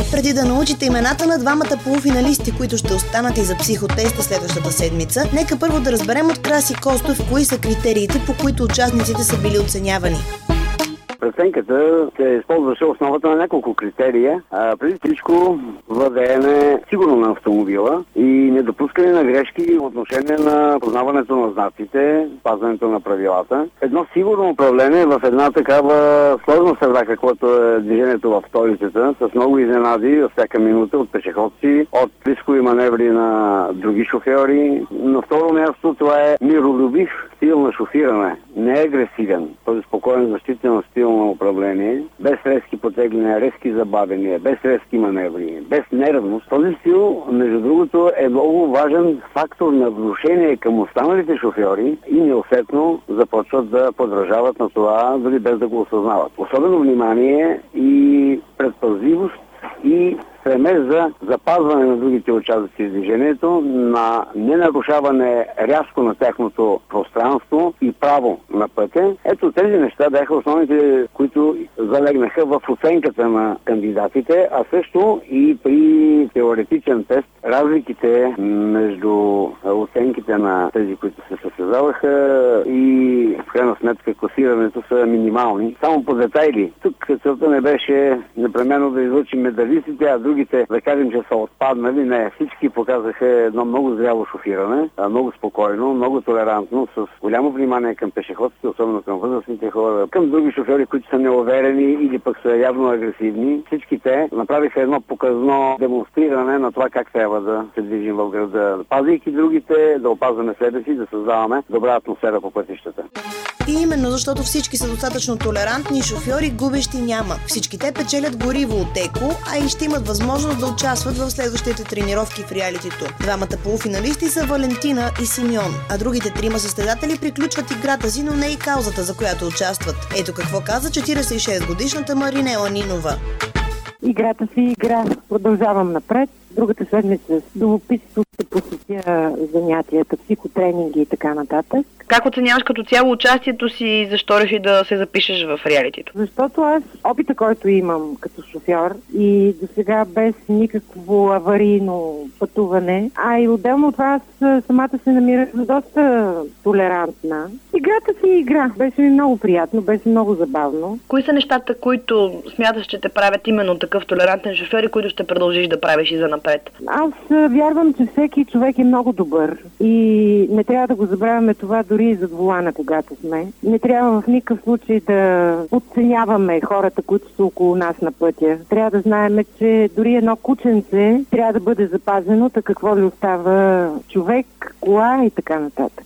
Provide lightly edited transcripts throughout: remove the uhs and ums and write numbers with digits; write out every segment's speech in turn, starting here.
Преди да научите имената на двамата полуфиналисти, които ще останат и за психотеста следващата седмица, нека първо да разберем от Краси Костов кои са критериите, по които участниците са били оценявани. Преценката се използваше основата на няколко критерия. Преди всичко владеене сигурно на автомобила и недопускане на грешки в отношение на познаването на знаците, спазването на правилата. Едно сигурно управление в една такава сложна среда, каквото е движението в столицата, с много изненади във всяка минута от пешеходци, от рискови маневри на други шофьори. На второ място това е миролюбив стил на шофиране. Не е агресивен, този спокоен защитен стил на управление, без резки потегляния, резки забавения, без резки маневри, без нервност. Този стил, между другото, е много важен фактор на внушение към останалите шофьори и неусетно започват да подражават на това, дори без да го осъзнават. Особено внимание и предпазливост и стремеж за запазване на другите участници в движението, на ненарушаване рязко на тяхното пространство и право на пътя. Ето тези неща бяха основните, които залегнаха в оценката на кандидатите, а също и при теоретичен тест разликите между оценките на тези, които се състезаваха и в крайна сметка класирането са минимални. Само по детайли. Тук целта не беше непременно да излучим медалистите, а другите, да кажем, че са отпаднали. Не, всички показаха едно много зряло шофиране, много спокойно, много толерантно, с голямо внимание към пешеходците, особено към възрастните хора, към други шофьори, които са неуверени или пък са явно агресивни. Всички те направиха едно показно демонстриране на това как трябва да се движим в града. Пазейки другите, да опазваме себе си, да създаваме добра атмосфера по пътищата. И именно защото всички са достатъчно толерантни, шофьори губещи няма. Всички те печелят гориво от еко, а и ще имат възможност да участват в следващите тренировки в реалитито. Двамата полуфиналисти са Валентина и Симеон, а другите трима състезатели приключват играта си, но не и каузата, за която участват. Ето какво каза 46-годишната Маринела Нинова. Играта си игра. Продължавам напред. Другата седмица с любопитство ще посетя занятията, психотренинги и така нататък. Как оценяваш като цяло участието си и защо реши да се запишеш в реалитито? Защото аз опита, който имам като шофьор и до сега без никакво аварийно пътуване, а и отделно от това аз самата се намирах за доста толерантна. Играта си игра. Беше ми много приятно, беше много забавно. Кои са нещата, които смяташ, че те правят именно такъв толерантен шофьор и които ще продължиш да правиш и за напред? Аз вярвам, че всеки човек е много добър и не трябва да го забравяме това дори и зад волана, когато сме. Не трябва в никакъв случай да подценяваме хората, които са около нас на пътя. Трябва да знаем, че дори едно кученце трябва да бъде запазено, така какво ли остава човек, кола и така нататък.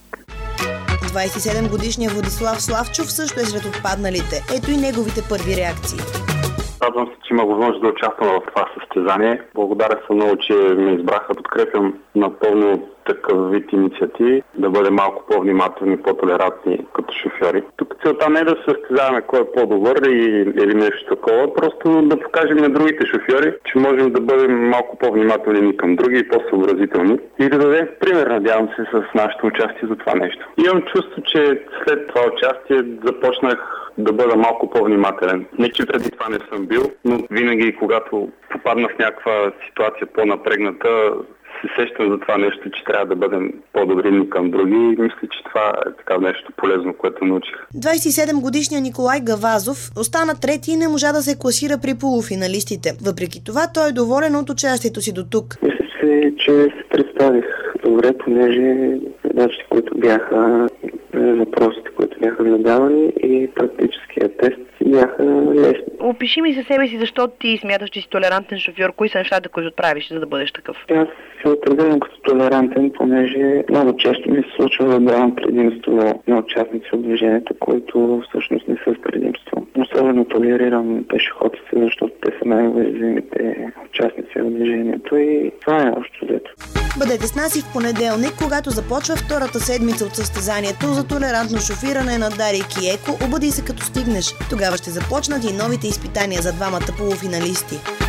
27-годишният Владислав Славчов също е сред отпадналите. Ето и неговите първи реакции. Радвам се, че има възможност да участвам в това състезание. Благодаря съм много, че ме избраха. Подкрепям напълно такъв вид инициативи, да бъдем малко по-внимателни, по-толерантни като шофьори. Тук целта не е да се състезаваме кой е по-добър или нещо такова, просто да покажем на другите шофьори, че можем да бъдем малко по-внимателни към други и по-съобразителни и да дадем пример, надявам се, с нашето участие за това нещо. Имам чувство, че след това участие започнах да бъда малко по-внимателен. Не, че преди това не съм бил, но винаги, когато попадна в някаква ситуация по-напрегната, се сещам за това нещо, че трябва да бъдем по-добри към други и мисля, че това е така нещо полезно, което научих. 27-годишният Николай Гавазов остана трети и не можа да се класира при полуфиналистите. Въпреки това, той е доволен от участието си до тук. Мисля се, че се представих добре, понеже задачите, които бяха, въпросите, които бяха задавани и практическия тест бяха лесни. Опиши ми за себе си защо ти смяташ, че си толерантен шофьор. Кои са нещата, които правиш, за да бъдеш такъв? Аз се определям като толерантен, понеже много често ми се случва да давам предимство на участници от движението, които всъщност не са с предимство. Особено толерирам пешеходците, защото те са най-уязвимите участници в движението и това е общо взето. Бъдете с нас и в понеделник, когато започва втората седмица от състезанието за толерантно шофиране на Дарик и Еко. Обади се като стигнеш. Тогава ще започнат и новите изпитания за двамата полуфиналисти.